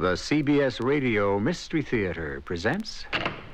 The CBS Radio Mystery Theater presents...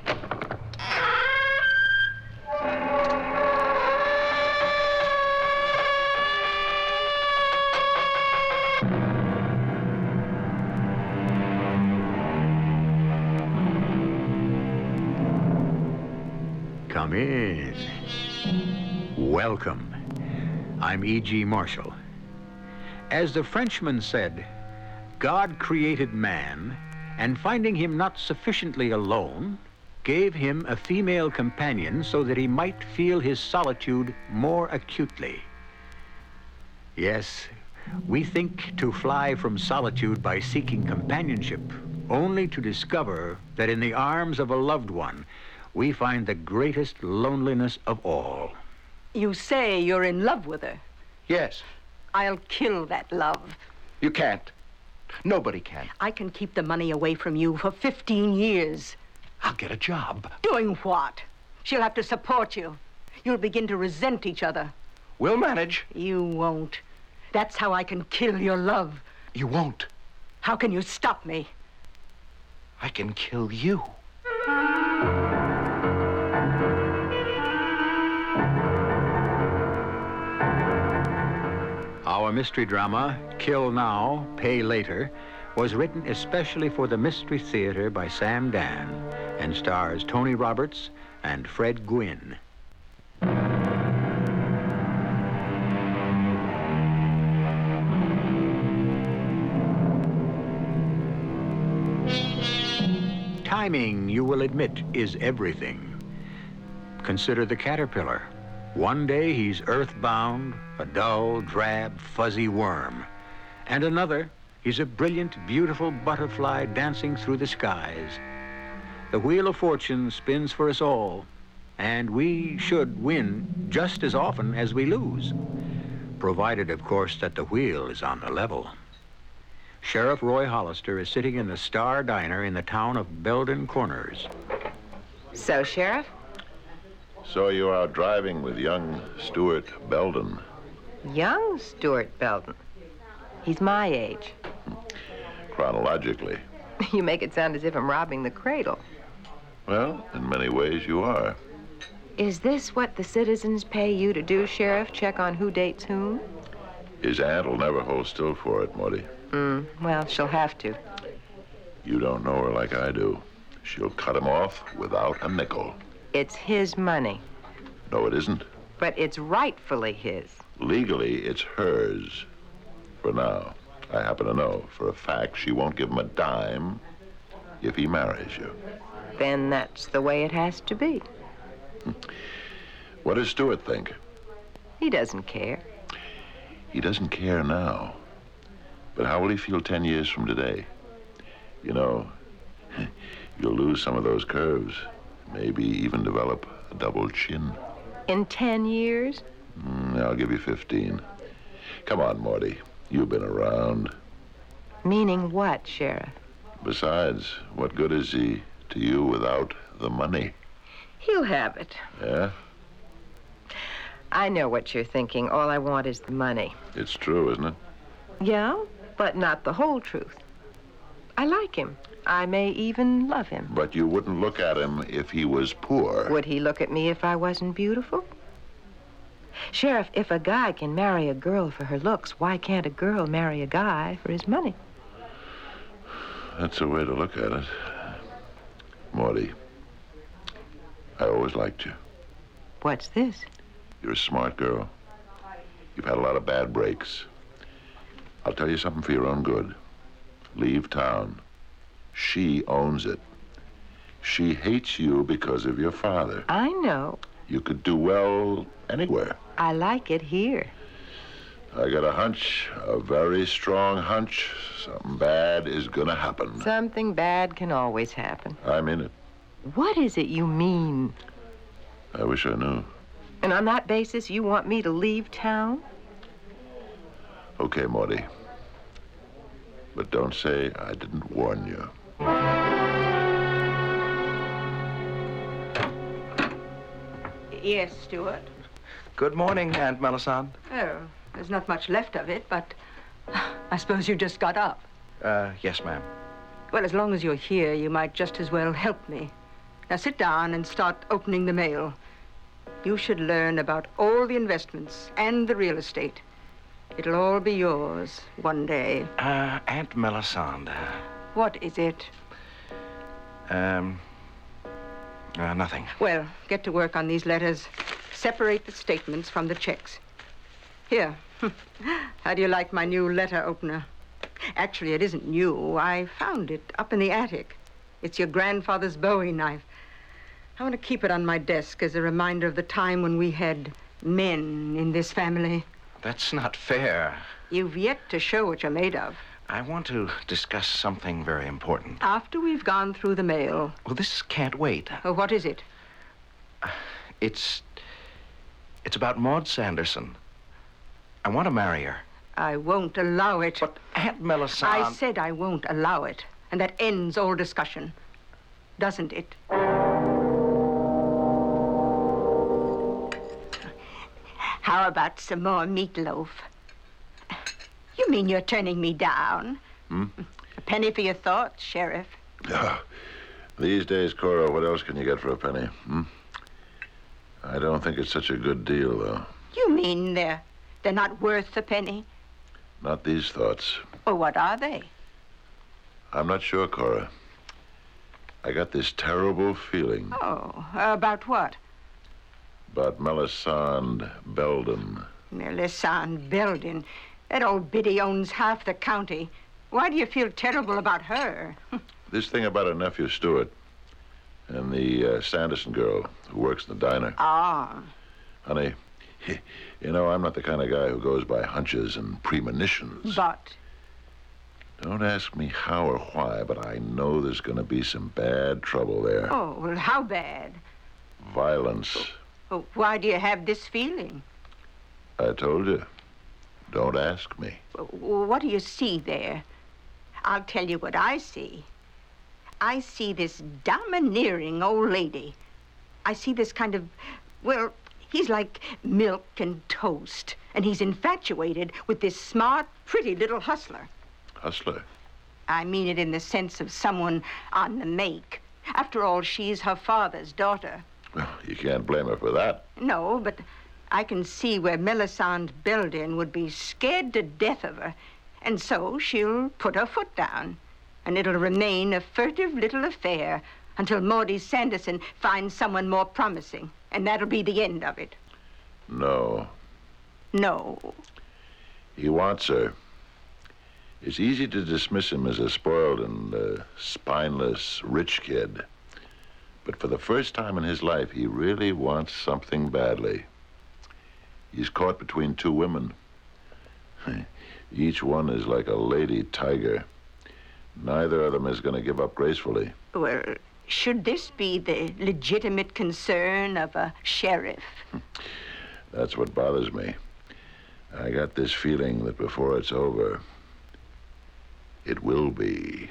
Come in. Welcome. I'm E.G. Marshall. As the Frenchman said, God created man, and finding him not sufficiently alone, gave him a female companion so that he might feel his solitude more acutely. Yes, we think to fly from solitude by seeking companionship, only to discover that in the arms of a loved one, we find the greatest loneliness of all. You say you're in love with her. Yes. I'll kill that love. You can't. Nobody can. I can keep the money away from you for 15 years. I'll get a job. Doing what? She'll have to support you. You'll begin to resent each other. We'll manage. You won't. That's how I can kill your love. You won't. How can you stop me? I can kill you. Our mystery drama, Kill Now, Pay Later, was written especially for the Mystery Theater by Sam Dan and stars Tony Roberts and Fred Gwynne. Timing, you will admit, is everything. Consider the caterpillar. One day he's earthbound, a dull, drab, fuzzy worm. And another, he's a brilliant, beautiful butterfly dancing through the skies. The wheel of fortune spins for us all, and we should win just as often as we lose, provided, of course, that the wheel is on the level. Sheriff Roy Hollister is sitting in the Star Diner in the town of Belden Corners. So, Sheriff? So you are driving with young Stuart Belden. Young Stuart Belden. He's my age. Chronologically. You make it sound as if I'm robbing the cradle. Well, in many ways you are. Is this what the citizens pay you to do, Sheriff? Check on who dates whom? His aunt will never hold still for it, Morty. Well, she'll have to. You don't know her like I do. She'll cut him off without a nickel. It's his money. No, it isn't. But it's rightfully his. Legally, it's hers. For now. I happen to know for a fact she won't give him a dime if he marries you. Then that's the way it has to be. What does Stuart think? He doesn't care. He doesn't care now. But how will he feel 10 years from today? You know, you'll lose some of those curves. Maybe even develop a double chin. In 10 years? I'll give you 15. Come on, Morty. You've been around. Meaning what, Sheriff? Besides, what good is he to you without the money? He'll have it. Yeah? I know what you're thinking. All I want is the money. It's true, isn't it? Yeah, but not the whole truth. I like him. I may even love him. But you wouldn't look at him if he was poor. Would he look at me if I wasn't beautiful? Sheriff, if a guy can marry a girl for her looks, why can't a girl marry a guy for his money? That's a way to look at it. Morty, I always liked you. What's this? You're a smart girl. You've had a lot of bad breaks. I'll tell you something for your own good. Leave town. She owns it. She hates you because of your father. I know. You could do well anywhere. I like it here. I got a hunch, a very strong hunch. Something bad is gonna happen. Something bad can always happen. I'm in it. What is it you mean? I wish I knew. And on that basis, you want me to leave town? Okay, Morty. But don't say I didn't warn you. Yes, Stuart. Good morning, Aunt Melisande. Oh, there's not much left of it, but I suppose you just got up. Yes, ma'am. Well, as long as you're here, you might just as well help me. Now sit down and start opening the mail. You should learn about all the investments and the real estate. It'll all be yours one day. Aunt Melisande. What is it? Nothing. Well, get to work on these letters. Separate the statements from the checks. Here. How do you like my new letter opener? Actually, it isn't new. I found it up in the attic. It's your grandfather's Bowie knife. I want to keep it on my desk as a reminder of the time when we had men in this family. That's not fair. You've yet to show what you're made of. I want to discuss something very important. After we've gone through the mail. Well, this can't wait. Oh, what is it? It's about Maud Sanderson. I want to marry her. I won't allow it. But Aunt Melisande... I said I won't allow it. And that ends all discussion. Doesn't it? How about some more meatloaf? You mean you're turning me down? A penny for your thoughts, Sheriff. These days, Cora, what else can you get for a penny? I don't think it's such a good deal, though. You mean they're not worth a penny? Not these thoughts. Well, what are they? I'm not sure, Cora. I got this terrible feeling. Oh, about what? About Melisande Belden. Melisande Belden. That old biddy owns half the county. Why do you feel terrible about her? This thing about her nephew, Stuart, and the Sanderson girl who works in the diner. Ah. Honey, you know, I'm not the kind of guy who goes by hunches and premonitions. But? Don't ask me how or why, but I know there's going to be some bad trouble there. Oh, well, how bad? Violence. Oh, why do you have this feeling? I told you. Don't ask me. What do you see there? I'll tell you what I see. I see this domineering old lady. I see this kind of, well, he's like milk and toast, and he's infatuated with this smart, pretty little hustler. Hustler? I mean it in the sense of someone on the make. After all, she's her father's daughter. Well, you can't blame her for that. No, but I can see where Melisande Belden would be scared to death of her. And so she'll put her foot down. And it'll remain a furtive little affair until Maudie Sanderson finds someone more promising. And that'll be the end of it. No. No. He wants her. It's easy to dismiss him as a spoiled and spineless rich kid. But for the first time in his life, he really wants something badly. He's caught between two women. Each one is like a lady tiger. Neither of them is going to give up gracefully. Well, should this be the legitimate concern of a sheriff? That's what bothers me. I got this feeling that before it's over, it will be.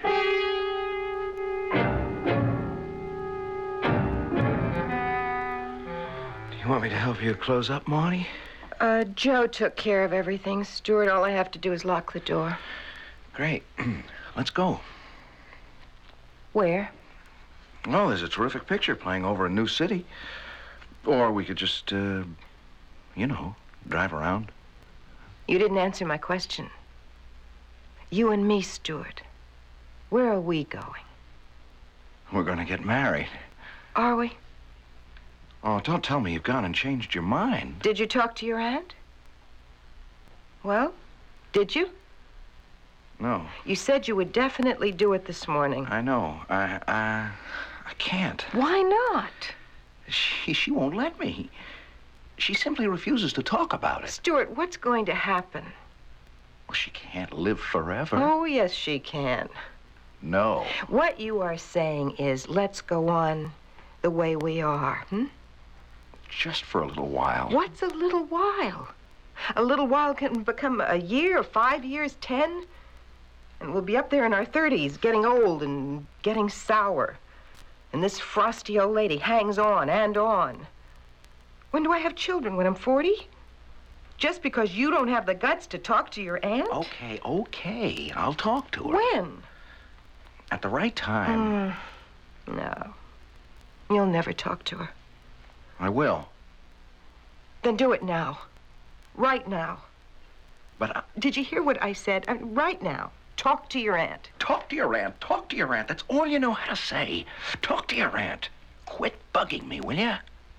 Do you want me to help you close up, Maudie? Joe took care of everything. Stuart, all I have to do is lock the door. Great. Let's go. Where? Oh, there's a terrific picture playing over in New City. Or we could just, drive around. You didn't answer my question. You and me, Stuart. Where are we going? We're going to get married. Are we? Oh, don't tell me you've gone and changed your mind. Did you talk to your aunt? Well, did you? No. You said you would definitely do it this morning. I know. I can't. Why not? She won't let me. She simply refuses to talk about it. Stuart, what's going to happen? Well, she can't live forever. Oh, yes, she can. No. What you are saying is, let's go on the way we are, Just for a little while. What's a little while? A little while can become a year, 5 years, 10. And we'll be up there in our 30s, getting old and getting sour. And this frosty old lady hangs on and on. When do I have children? When I'm 40? Just because you don't have the guts to talk to your aunt? Okay. I'll talk to her. When? At the right time. No. You'll never talk to her. I will. Then do it now. Right now. But Did you hear what I said? Right now. Talk to your aunt. talk to your aunt. Talk to your aunt. That's all you know how to say. Talk to your aunt. Quit bugging me, will you?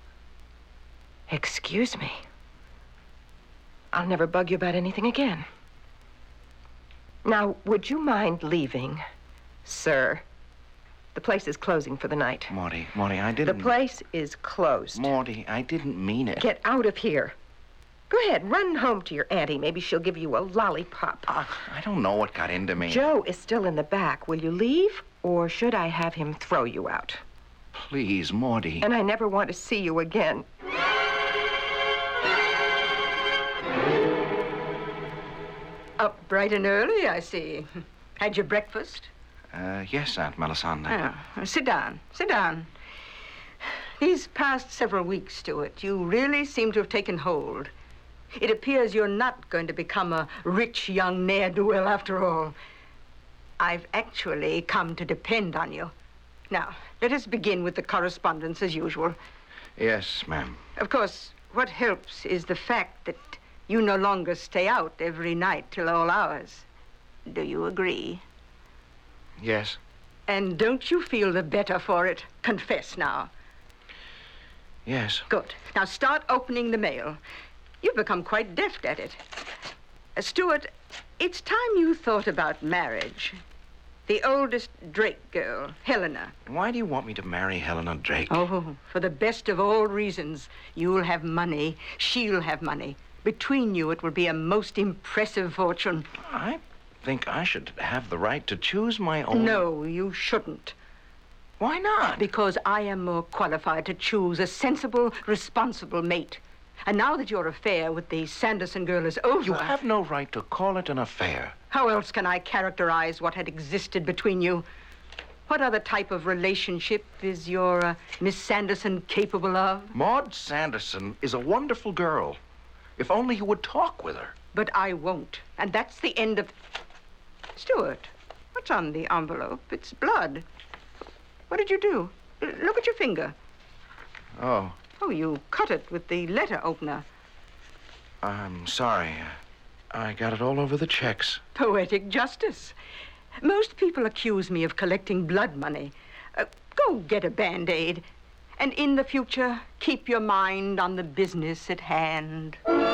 Excuse me. I'll never bug you about anything again. Now, would you mind leaving, sir? The place is closing for the night. Morty, I The didn't... place is closed. Morty, I didn't mean it. Get out of here. Go ahead, run home to your auntie. Maybe she'll give you a lollipop. I don't know what got into me. Joe is still in the back. Will you leave, or should I have him throw you out? Please, Morty. And I never want to see you again. Up bright and early, I see. Had your breakfast? Yes, Aunt Melisande. Sit down. Sit down. These past several weeks, Stuart, you really seem to have taken hold. It appears you're not going to become a rich young ne'er-do-well after all. I've actually come to depend on you. Now, let us begin with the correspondence as usual. Yes, ma'am. Of course, what helps is the fact that you no longer stay out every night till all hours. Do you agree? Yes. And don't you feel the better for it? Confess now. Yes. Good. Now start opening the mail. You've become quite deft at it. Stuart, it's time you thought about marriage. The oldest Drake girl, Helena. Why do you want me to marry Helena Drake? Oh, for the best of all reasons. You'll have money. She'll have money. Between you, it will be a most impressive fortune. I think I should have the right to choose my own... No, you shouldn't. Why not? Because I am more qualified to choose a sensible, responsible mate. And now that your affair with the Sanderson girl is over... You have no right to call it an affair. How else can I characterize what had existed between you? What other type of relationship is your Miss Sanderson capable of? Maud Sanderson is a wonderful girl. If only you would talk with her. But I won't. And that's the end of... Stuart, what's on the envelope? It's blood. What did you do? Look at your finger. Oh, Oh, you cut it with the letter opener. I'm sorry. I got it all over the checks. Poetic justice. Most people accuse me of collecting blood money. Go get a Band-Aid. And in the future, keep your mind on the business at hand.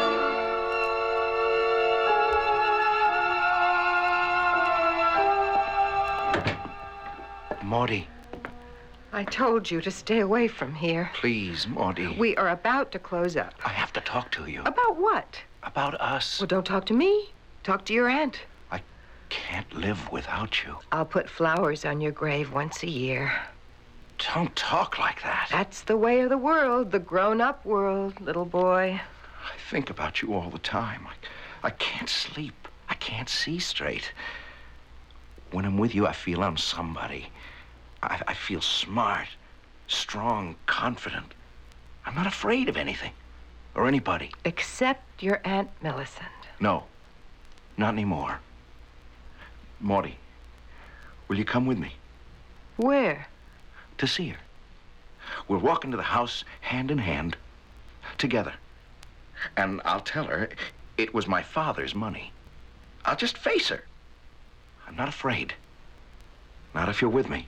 Maudie, I told you to stay away from here. please, Maudie. We are about to close up. I have to talk to you. About what? About us. Well, don't talk to me. Talk to your aunt. I can't live without you. I'll put flowers on your grave once a year. Don't talk like that. That's the way of the world, the grown-up world, little boy. I think about you all the time. I can't sleep. I can't see straight. When I'm with you, I feel I'm somebody. I feel smart, strong, confident. I'm not afraid of anything or anybody. Except your Aunt Millicent. No, not anymore. Maudie, will you come with me Where? to see her? We'll walk into the house hand in hand, together. And I'll tell her it was my father's money. I'll just face her. I'm not afraid. Not if you're with me.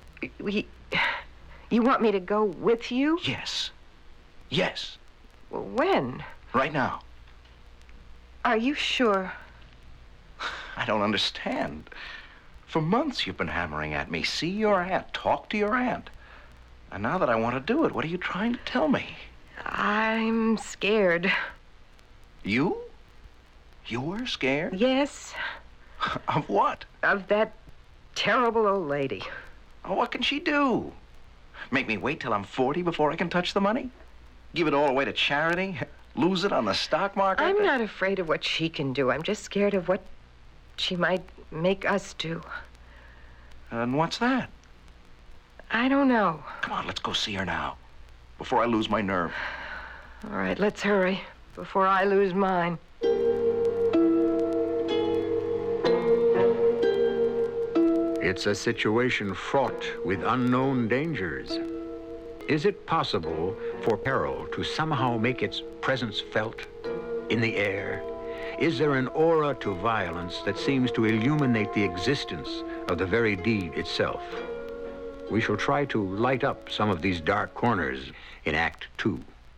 You want me to go with you? Yes. Yes. Well, when? Right now. Are you sure? I don't understand. For months you've been hammering at me. See your aunt. Talk to your aunt. And now that I want to do it, what are you trying to tell me? I'm scared. You? You're scared? Yes, Of what? of that terrible old lady. Oh, what can she do? Make me wait till I'm 40 before I can touch the money? Give it all away to charity? Lose it on the stock market? I'm not afraid of what she can do. I'm just scared of what she might make us do. And what's that? I don't know. Come on, let's go see her now. Before I lose my nerve. All right, let's hurry before I lose mine. It's a situation fraught with unknown dangers. Is it possible for peril to somehow make its presence felt in the air? Is there an aura to violence that seems to illuminate the existence of the very deed itself? We shall try to light up some of these dark corners in Act 2.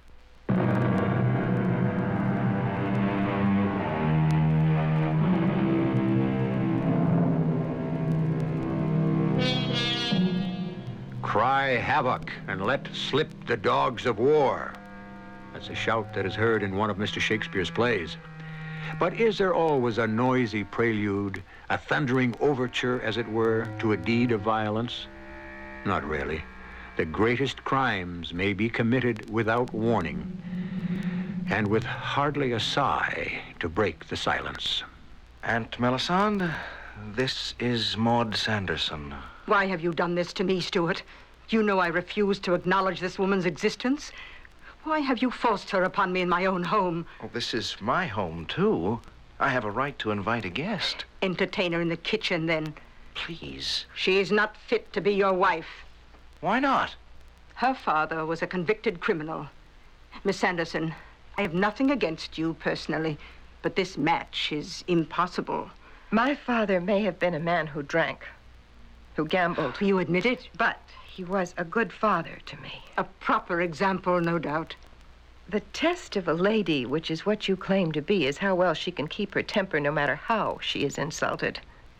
Cry havoc and let slip the dogs of war. That's a shout that is heard in one of Mr. Shakespeare's plays. But is there always a noisy prelude, a thundering overture, as it were, to a deed of violence? Not really. The greatest crimes may be committed without warning, and with hardly a sigh to break the silence. Aunt Melisande, this is Maud Sanderson. Why have you done this to me, Stuart? You know I refuse to acknowledge this woman's existence. Why have you forced her upon me in my own home? Well, this is my home, too. I have a right to invite a guest. Entertain her in the kitchen, then. Please. She is not fit to be your wife. Why not? Her father was a convicted criminal. Miss Sanderson, I have nothing against you personally, but this match is impossible. My father may have been a man who drank, who gambled. You admit it? But he was a good father to me. A proper example, no doubt. The test of a lady, which is what you claim to be, is how well she can keep her temper no matter how she is insulted.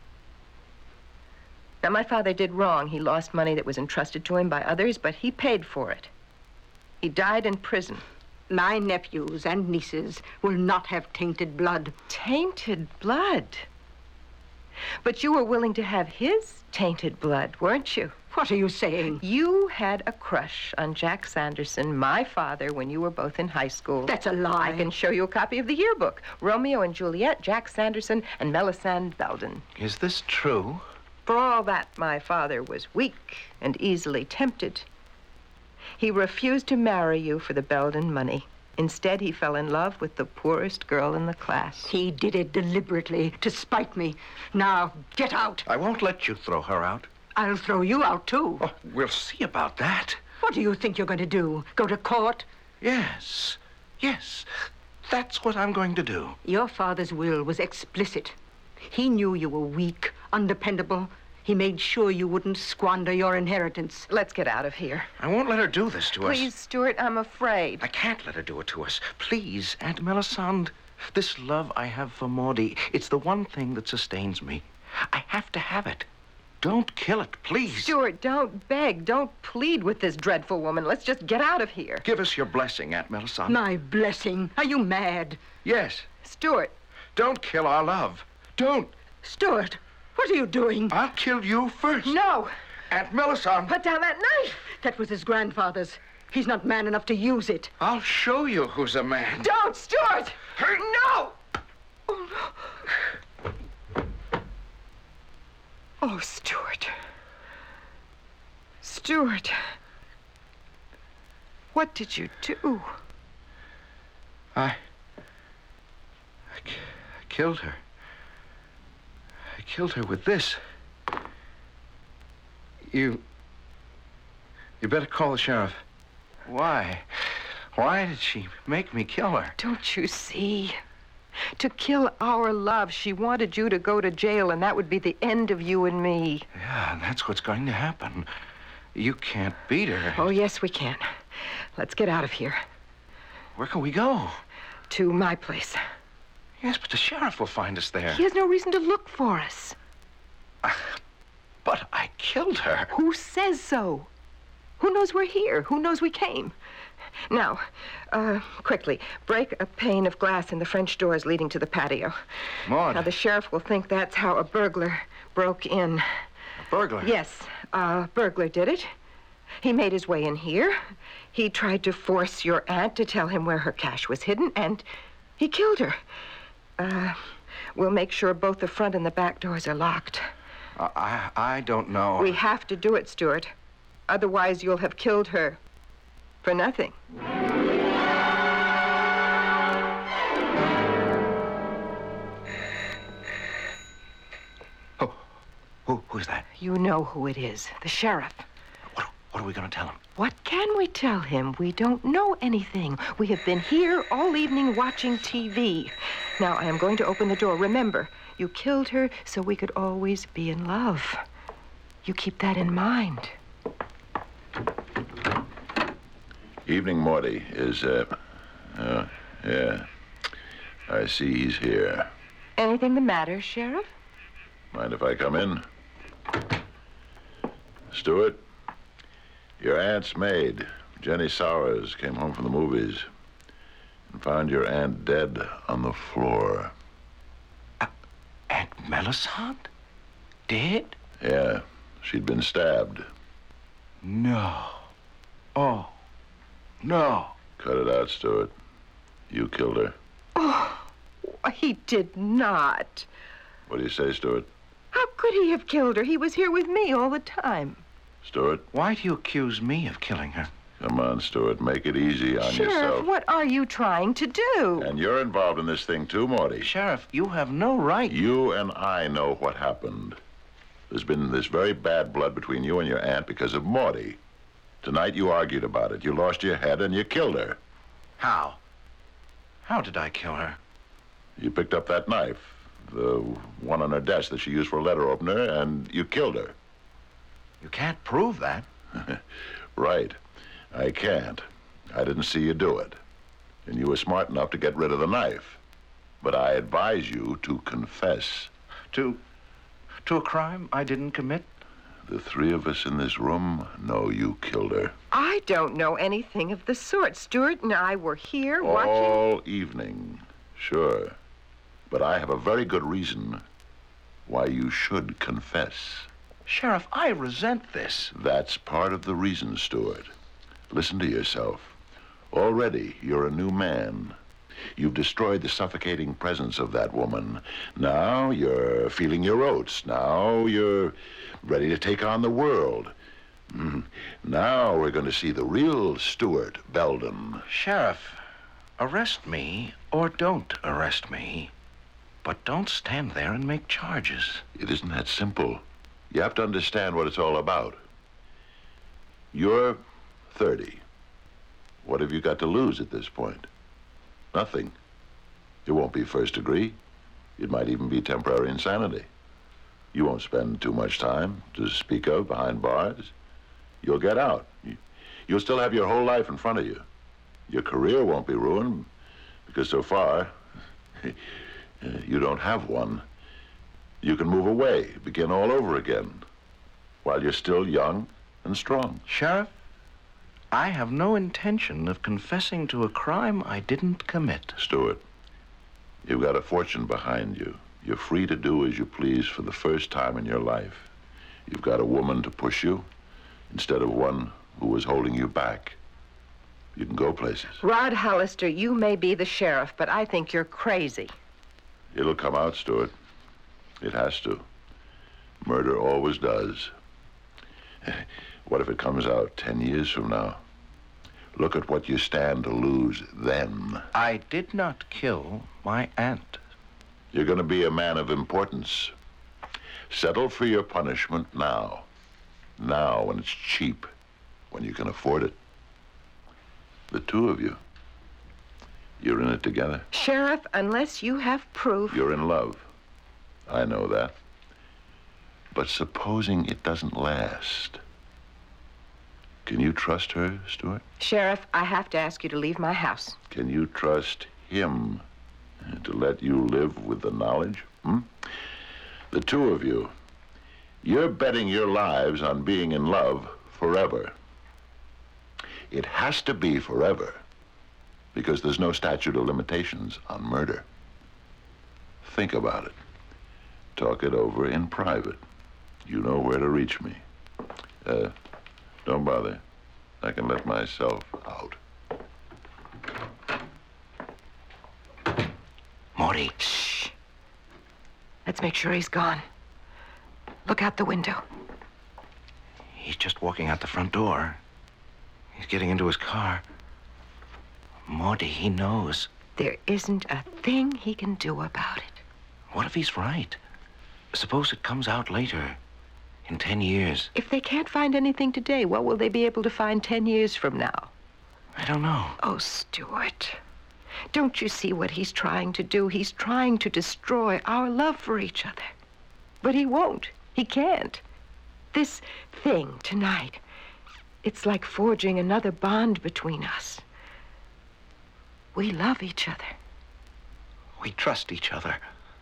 Now, my father did wrong. He lost money that was entrusted to him by others, but he paid for it. He died in prison. My nephews and nieces will not have tainted blood. Tainted blood? But you were willing to have his tainted blood, weren't you? What are you saying? You had a crush on Jack Sanderson, my father, when you were both in high school. That's a lie. I can show you a copy of the yearbook. Romeo and Juliet, Jack Sanderson, and Melisande Belden. Is this true? For all that, my father was weak and easily tempted. He refused to marry you for the Belden money. Instead, he fell in love with the poorest girl in the class. He did it deliberately to spite me. Now, get out. I won't let you throw her out. I'll throw you out, too. Oh, we'll see about that. What do you think you're going to do? Go to court? Yes. That's what I'm going to do. Your father's will was explicit. He knew you were weak, undependable. He made sure you wouldn't squander your inheritance. Let's get out of here. I won't let her do this to us. Please, Stuart, I'm afraid. I can't let her do it to us. Please, Aunt Melisande. This love I have for Maudie, it's the one thing that sustains me. I have to have it. Don't kill it, please. Stuart, don't beg. Don't plead with this dreadful woman. Let's just get out of here. Give us your blessing, Aunt Melisande. My blessing? Are you mad? Yes. Stuart. Don't kill our love. Don't. Stuart, what are you doing? I'll kill you first. No. Aunt Melisande. Put down that knife. That was his grandfather's. He's not man enough to use it. I'll show you who's a man. Don't, Stuart! No! Oh, Stuart. Stuart. What did you do? I killed her. I killed her with this. You better call the sheriff. Why? Why did she make me kill her? Don't you see? To kill our love, she wanted you to go to jail, and that would be the end of you and me. Yeah, and that's what's going to happen. You can't beat her. Oh, yes, we can. Let's get out of here. Where can we go? To my place. Yes, but the sheriff will find us there. He has no reason to look for us. But I killed her. Who says so? Who knows we're here? Who knows we came? Now, quickly, break a pane of glass in the French doors leading to the patio. Maud. Now, the sheriff will think that's how a burglar broke in. A burglar? Yes, a burglar did it. He made his way in here. He tried to force your aunt to tell him where her cash was hidden, and he killed her. We'll make sure both the front and the back doors are locked. I don't know. We have to do it, Stuart. Otherwise, you'll have killed her. For nothing. Who's that? You know who it is. The sheriff. What are we going to tell him? What can we tell him? We don't know anything. We have been here all evening watching TV. Now, I am going to open the door. Remember, you killed her so we could always be in love. You keep that in mind. Evening, Morty. Yeah. I see he's here. Anything the matter, Sheriff? Mind if I come in? Stewart, your aunt's maid, Jenny Sowers, came home from the movies and found your aunt dead on the floor. Aunt Melisande? Dead? Yeah, she'd been stabbed. No. Oh, no. Cut it out, Stewart. You killed her. Oh, he did not. What do you say, Stewart? How could he have killed her? He was here with me all the time. Stewart? Why do you accuse me of killing her? Come on, Stewart. Make it easy on Sheriff, yourself. what are you trying to do? And you're involved in this thing, too, Morty. Sheriff, you have no right. You and I know what happened. There's been this very bad blood between you and your aunt because of Morty. Tonight you argued about it. You lost your head and you killed her. How? How did I kill her? You picked up that knife, the one on her desk that she used for a letter opener, and you killed her. You can't prove that. Right. I can't. I didn't see you do it. And you were smart enough to get rid of the knife. But I advise you to confess. To a crime I didn't commit? The three of us in this room know you killed her. I don't know anything of the sort. Stewart and I were here watching... All evening, sure. But I have a very good reason why you should confess. Sheriff, I resent this. That's part of the reason, Stewart. Listen to yourself. Already, you're a new man. You've destroyed the suffocating presence of that woman. Now you're feeling your oats. Now you're ready to take on the world. Now we're going to see the real Stewart Belden. Sheriff, arrest me or don't arrest me. But don't stand there and make charges. It isn't that simple. You have to understand what it's all about. You're 30. What have you got to lose at this point? Nothing. It won't be first degree. It might even be temporary insanity. You won't spend too much time to speak of behind bars. You'll get out. You'll still have your whole life in front of you. Your career won't be ruined because so far you don't have one. You can move away, begin all over again, while you're still young and strong. Sheriff, I have no intention of confessing to a crime I didn't commit. Stewart, you've got a fortune behind you. You're free to do as you please for the first time in your life. You've got a woman to push you instead of one who was holding you back. You can go places. Rod Hollister, you may be the sheriff, but I think you're crazy. It'll come out, Stewart. It has to. Murder always does. What if it comes out 10 years from now? Look at what you stand to lose then. I did not kill my aunt. You're going to be a man of importance. Settle for your punishment now. Now, when it's cheap, when you can afford it. The two of you. You're in it together. Sheriff, unless you have proof... You're in love. I know that. But supposing it doesn't last. Can you trust her, Stewart? Sheriff, I have to ask you to leave my house. Can you trust him to let you live with the knowledge? The two of you. You're betting your lives on being in love forever. It has to be forever because there's no statute of limitations on murder. Think about it. Talk it over in private. You know where to reach me. Don't bother. I can let myself out. Morty. Shh. Let's make sure he's gone. Look out the window. He's just walking out the front door. He's getting into his car. Morty, he knows. There isn't a thing he can do about it. What if he's right? Suppose it comes out later. In 10 years. If they can't find anything today, what will they be able to find 10 years from now? I don't know. Oh, Stuart, don't you see what he's trying to do? He's trying to destroy our love for each other. But he won't. He can't. This thing tonight, it's like forging another bond between us. We love each other. We trust each other.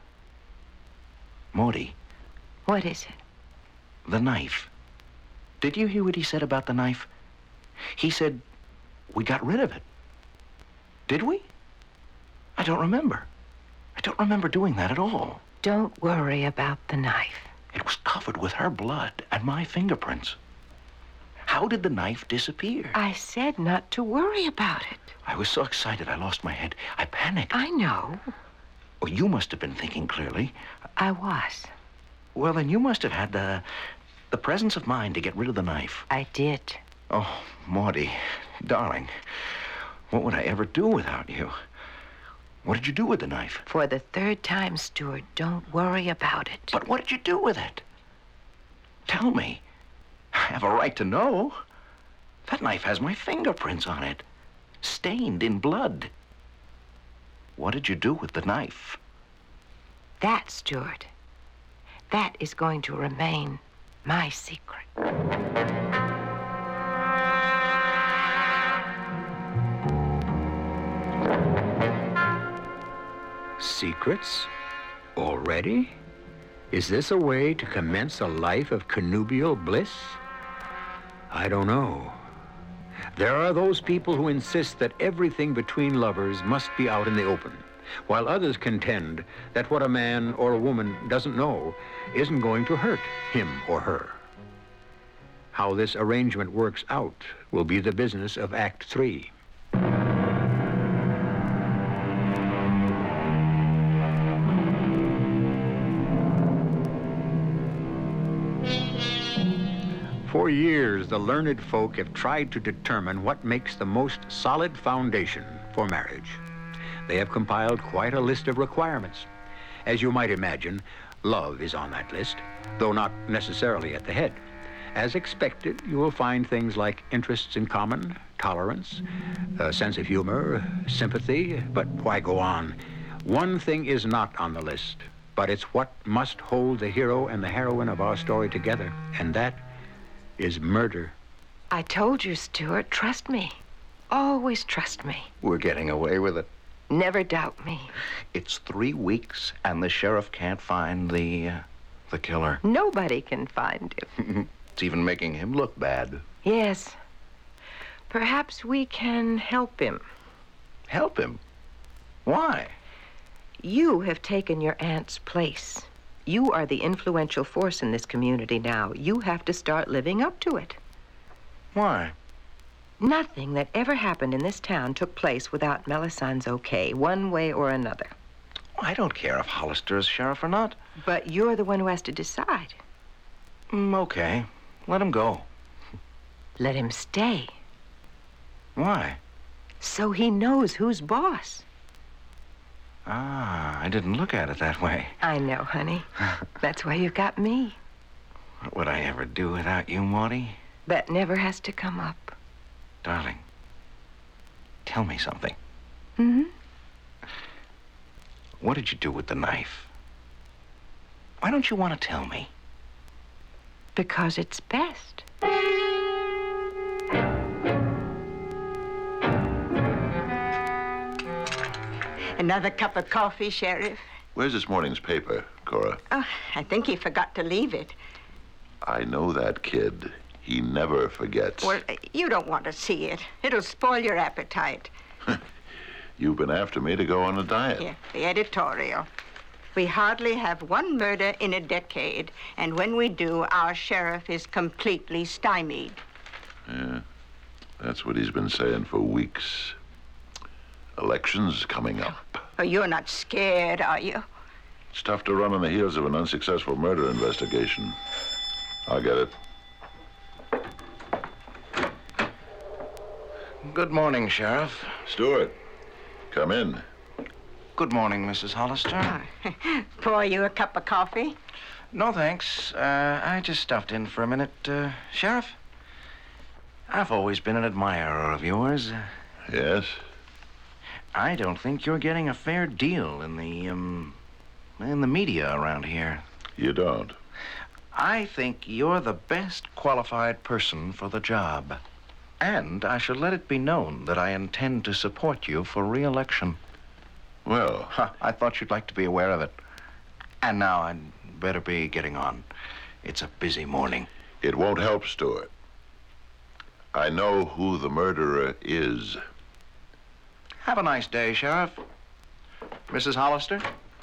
Maudie. What is it? The knife. Did you hear what he said about the knife? He said we got rid of it. Did we? I don't remember. I don't remember doing that at all. Don't worry about the knife. It was covered with her blood and my fingerprints. How did the knife disappear? I said not to worry about it. I was so excited I lost my head. I panicked. I know. Well, you must have been thinking clearly. I was. Well, then you must have had the presence of mind to get rid of the knife. I did. Oh, Maudie, darling, what would I ever do without you? What did you do with the knife? For the third time, Stuart, don't worry about it. But what did you do with it? Tell me. I have a right to know. That knife has my fingerprints on it, stained in blood. What did you do with the knife? That, Stuart, that is going to remain my secret. Secrets? Already? Is this a way to commence a life of connubial bliss? I don't know. There are those people who insist that everything between lovers must be out in the open, while others contend that what a man or a woman doesn't know isn't going to hurt him or her. How this arrangement works out will be the business of Act 3. For years, the learned folk have tried to determine what makes the most solid foundation for marriage. They have compiled quite a list of requirements. As you might imagine, love is on that list, though not necessarily at the head. As expected, you will find things like interests in common, tolerance, a sense of humor, sympathy, but why go on? One thing is not on the list, but it's what must hold the hero and the heroine of our story together, and that is murder. I told you, Stuart, trust me. Always trust me. We're getting away with it. Never doubt me. It's 3 weeks, and the sheriff can't find the killer. Nobody can find him. It's even making him look bad. Yes. Perhaps we can help him. Help him? Why? You have taken your aunt's place. You are the influential force in this community now. You have to start living up to it. Why? Nothing that ever happened in this town took place without Melisandre's okay, one way or another. I don't care if Hollister is sheriff or not. But you're the one who has to decide. Okay. Let him go. Let him stay. Why? So he knows who's boss. Ah, I didn't look at it that way. I know, honey. That's why you got me. What would I ever do without you, Maudie? That never has to come up. Darling, tell me something. Mm-hmm. What did you do with the knife? Why don't you want to tell me? Because it's best. Another cup of coffee, Sheriff? Where's this morning's paper, Cora? Oh, I think he forgot to leave it. I know that kid. He never forgets. Well, you don't want to see it. It'll spoil your appetite. You've been after me to go on a diet. Here, the editorial. We hardly have one murder in a decade, and when we do, our sheriff is completely stymied. Yeah, that's what he's been saying for weeks. Elections coming up. Oh, you're not scared, are you? It's tough to run on the heels of an unsuccessful murder investigation. I'll get it. Good morning, Sheriff. Stuart, come in. Good morning, Mrs. Hollister. Pour you a cup of coffee? No, thanks. I just stopped in for a minute. Sheriff, I've always been an admirer of yours. Yes? I don't think you're getting a fair deal in the media around here. You don't? I think you're the best qualified person for the job. And I shall let it be known that I intend to support you for re-election. Well, I thought you'd like to be aware of it. And now I'd better be getting on. It's a busy morning. it won't help, Stuart. I know who the murderer is. Have a nice day, Sheriff. Mrs. Hollister?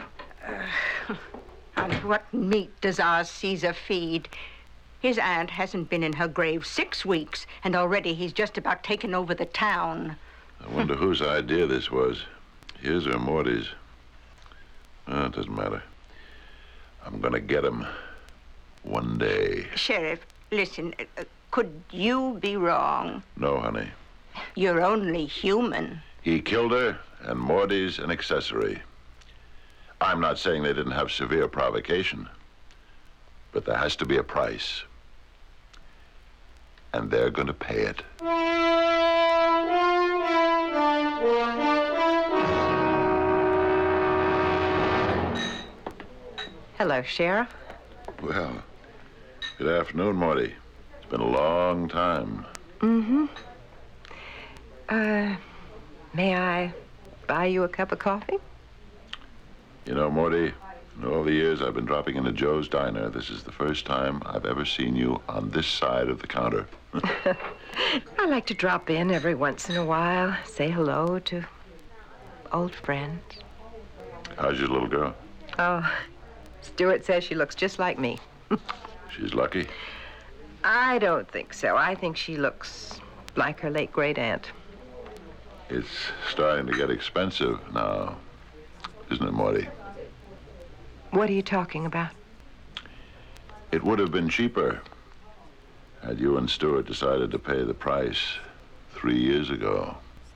On what meat does our Caesar feed? His aunt hasn't been in her grave 6 weeks, and already he's just about taken over the town. I wonder whose idea this was. His or Morty's? Oh, it doesn't matter. I'm gonna get him one day. Sheriff, listen, could you be wrong? No, honey. You're only human. He killed her, and Morty's an accessory. I'm not saying they didn't have severe provocation, but there has to be a price. And they're gonna pay it. Hello, Sheriff. Well, good afternoon, Morty. It's been a long time. Mm-hmm. May I buy you a cup of coffee? You know, Morty, in all the years I've been dropping into Joe's Diner, this is the first time I've ever seen you on this side of the counter. I like to drop in every once in a while, say hello to old friends. How's your little girl? Oh, Stuart says she looks just like me. She's lucky. I don't think so. I think she looks like her late great aunt. It's starting to get expensive now, isn't it, Morty? What are you talking about? It would have been cheaper had you and Stuart decided to pay the price 3 years ago.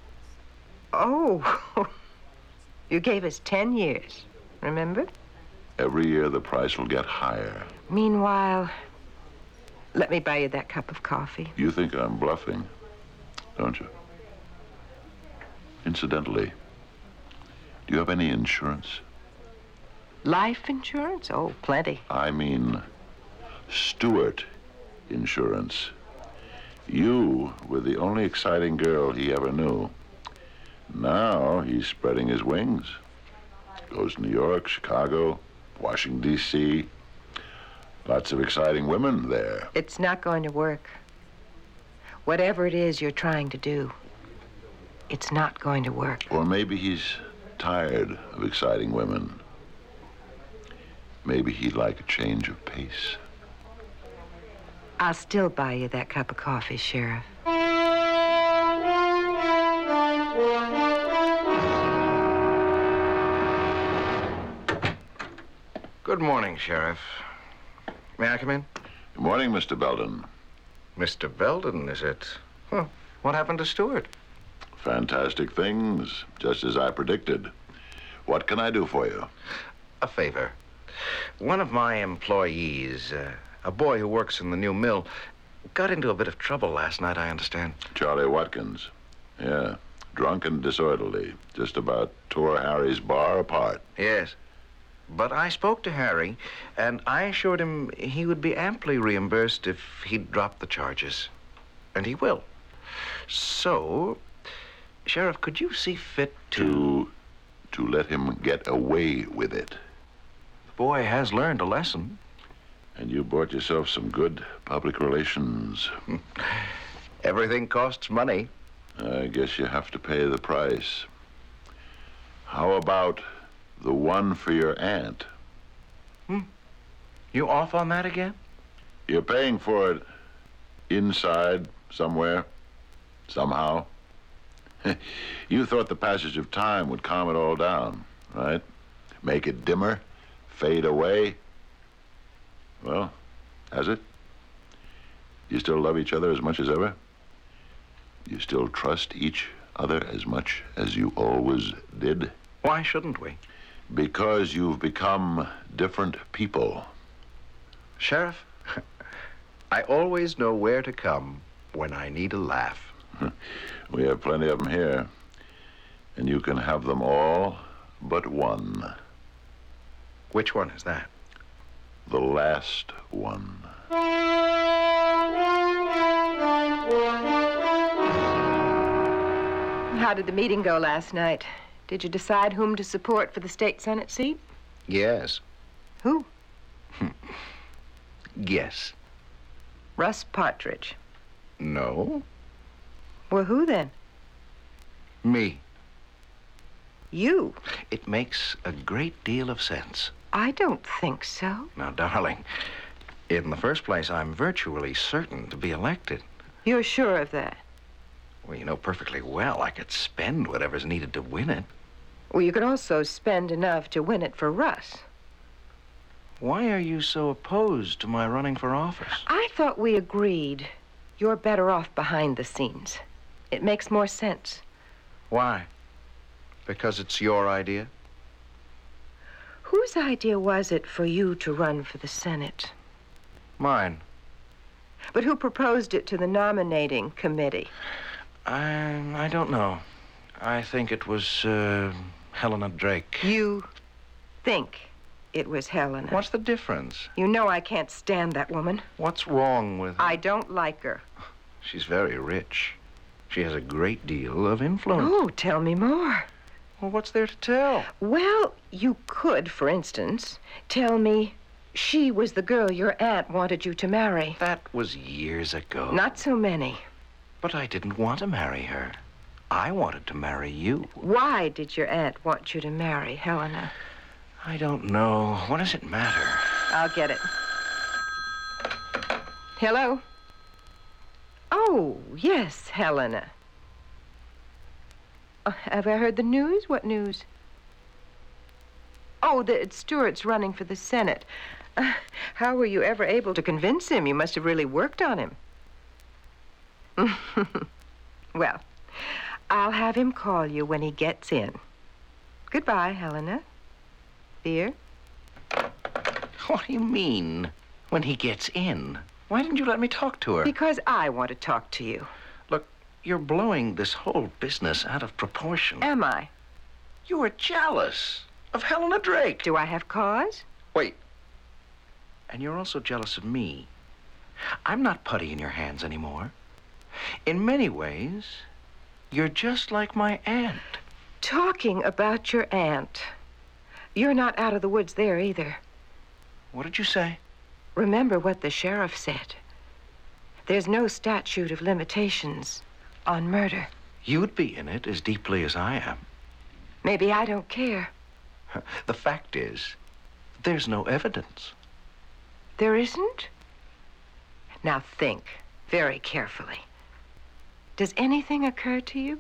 Oh, you gave us 10 years, remember? Every year the price will get higher. Meanwhile, let me buy you that cup of coffee. You think I'm bluffing, don't you? Incidentally, do you have any insurance? Life insurance? Oh, plenty. I mean, Stuart insurance. You were the only exciting girl he ever knew. Now he's spreading his wings. Goes to New York, Chicago, Washington, D.C. Lots of exciting women there. It's not going to work. Whatever it is you're trying to do, it's not going to work. Or maybe he's tired of exciting women. Maybe he'd like a change of pace. I'll still buy you that cup of coffee, Sheriff. Good morning, Sheriff. May I come in? Good morning, Mr. Belden. Mr. Belden, is it? Huh. What happened to Stuart? Fantastic things, just as I predicted. What can I do for you? A favor. One of my employees, a boy who works in the new mill, got into a bit of trouble last night, I understand. Charlie Watkins. Yeah, drunk and disorderly. Just about tore Harry's bar apart. Yes. But I spoke to Harry, and I assured him he would be amply reimbursed if he'd drop the charges. And he will. So, Sheriff, could you see fit To let him get away with it. The boy has learned a lesson. And you bought yourself some good public relations. Everything costs money. I guess you have to pay the price. How about the one for your aunt? You off on that again? You're paying for it inside somewhere, somehow. You thought the passage of time would calm it all down, right? Make it dimmer, fade away. Well, has it? You still love each other as much as ever? You still trust each other as much as you always did? Why shouldn't we? Because you've become different people. Sheriff, I always know where to come when I need a laugh. We have plenty of them here. And you can have them all but one. Which one is that? The last one. How did the meeting go last night? Did you decide whom to support for the state Senate seat? Yes. Who? Yes. Russ Partridge. No. Well, who then? Me. You? It makes a great deal of sense. I don't think so. Now, darling, in the first place, I'm virtually certain to be elected. You're sure of that? Well, you know perfectly well I could spend whatever's needed to win it. Well, you could also spend enough to win it for Russ. Why are you so opposed to my running for office? I thought we agreed you're better off behind the scenes. It makes more sense. Why? Because it's your idea? Whose idea was it for you to run for the Senate? Mine. But who proposed it to the nominating committee? I don't know. I think it was, Helena Drake. You think it was Helena? What's the difference? You know I can't stand that woman. What's wrong with her? I don't like her. She's very rich. She has a great deal of influence. Oh, tell me more. Well, what's there to tell? Well, you could, for instance, tell me she was the girl your aunt wanted you to marry. That was years ago. Not so many. But I didn't want to marry her. I wanted to marry you. Why did your aunt want you to marry Helena? I don't know. What does it matter? I'll get it. Hello? Oh, yes, Helena. Have I heard the news? What news? Oh, that Stewart's running for the Senate. How were you ever able to convince him? You must have really worked on him. Well, I'll have him call you when he gets in. Goodbye, Helena. Dear? What do you mean, when he gets in? Why didn't you let me talk to her? Because I want to talk to you. Look, you're blowing this whole business out of proportion. Am I? You are jealous of Helena Drake. Do I have cause? Wait. And you're also jealous of me. I'm not putty in your hands anymore. In many ways, you're just like my aunt. Talking about your aunt. You're not out of the woods there either. What did you say? Remember what the sheriff said. There's no statute of limitations on murder. You'd be in it as deeply as I am. Maybe I don't care. The fact is, there's no evidence. There isn't? Now think very carefully. Does anything occur to you?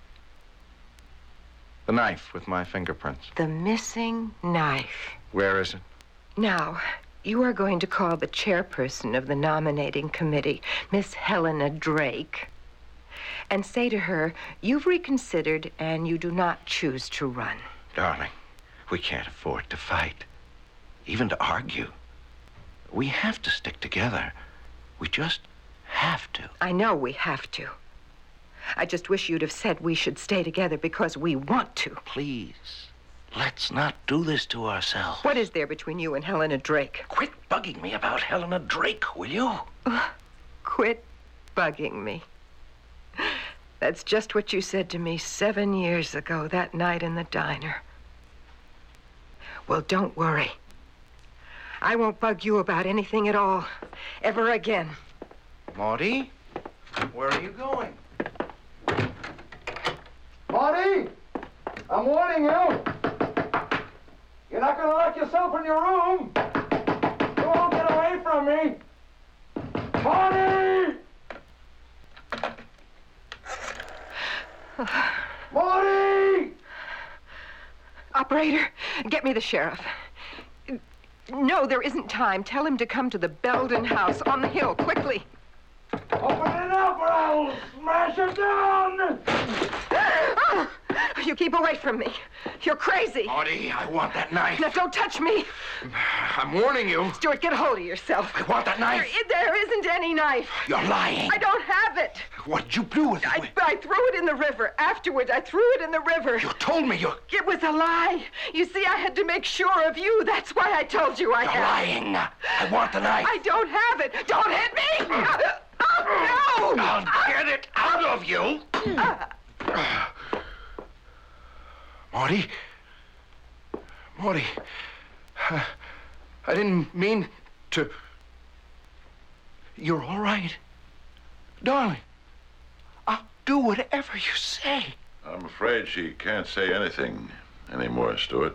The knife with my fingerprints. The missing knife. Where is it? Now, you are going to call the chairperson of the nominating committee, Miss Helena Drake, and say to her, you've reconsidered and you do not choose to run. Darling, we can't afford to fight, even to argue. We have to stick together. We just have to. I know we have to. I just wish you'd have said we should stay together because we want to. Please, let's not do this to ourselves. What is there between you and Helena Drake? Quit bugging me about Helena Drake, will you? Quit bugging me. That's just what you said to me 7 years ago, that night in the diner. Well, don't worry. I won't bug you about anything at all, ever again. Maudie, where are you going? Marty, I'm warning you. You're not going to lock yourself in your room. You won't get away from me. Marty! Marty! Operator, get me the sheriff. No, there isn't time. Tell him to come to the Belden house on the hill, quickly. Open it up or I'll smash it down! You keep away from me. You're crazy. Marty, I want that knife. Now, don't touch me. I'm warning you. Stuart, get a hold of yourself. I want that knife. There isn't any knife. You're lying. I don't have it. What'd you do with it? I threw it in the river. Afterwards, I threw it in the river. You told me you... It was a lie. You see, I had to make sure of you. That's why I told you I You're had lying. I want the knife. I don't have it. Don't hit me. Oh, no. I'll get it out of you. Marty? Marty, I didn't mean to... You're all right? Darling, I'll do whatever you say. I'm afraid she can't say anything anymore, Stuart.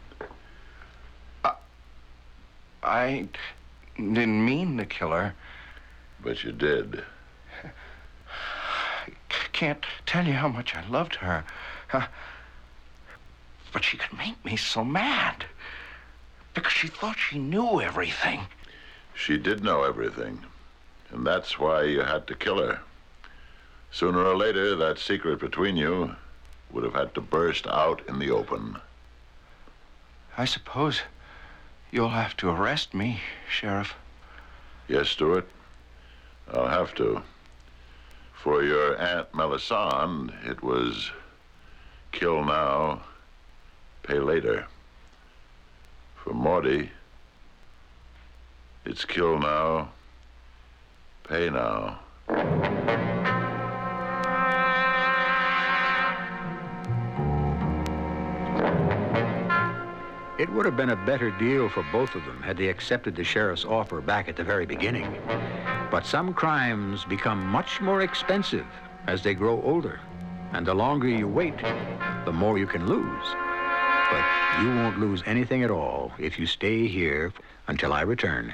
I didn't mean to kill her. But you did. I can't tell you how much I loved her. But she could make me so mad. Because she thought she knew everything. She did know everything. And that's why you had to kill her. Sooner or later, that secret between you would have had to burst out in the open. I suppose you'll have to arrest me, Sheriff. Yes, Stuart. I'll have to. For your Aunt Melisande, it was kill now, pay later. For Morty, it's kill now, pay now. It would have been a better deal for both of them had they accepted the sheriff's offer back at the very beginning. But some crimes become much more expensive as they grow older. And the longer you wait, the more you can lose. But you won't lose anything at all if you stay here until I return.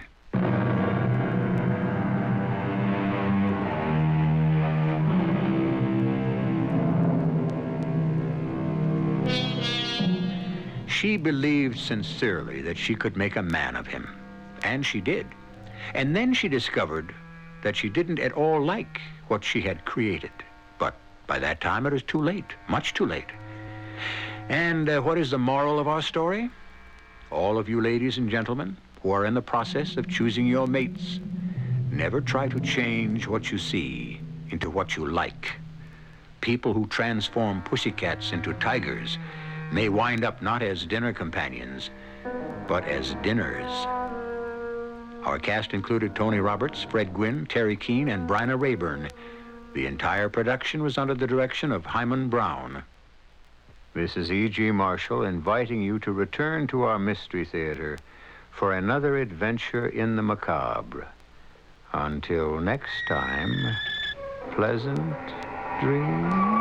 She believed sincerely that she could make a man of him, and she did. And then she discovered that she didn't at all like what she had created. But by that time, it was too late, much too late. And what is the moral of our story? All of you ladies and gentlemen who are in the process of choosing your mates, never try to change what you see into what you like. People who transform pussycats into tigers may wind up not as dinner companions, but as dinners. Our cast included Tony Roberts, Fred Gwynne, Terry Keane, and Bryna Rayburn. The entire production was under the direction of Hyman Brown. This is E.G. Marshall inviting you to return to our Mystery Theater for another adventure in the macabre. Until next time, pleasant dreams.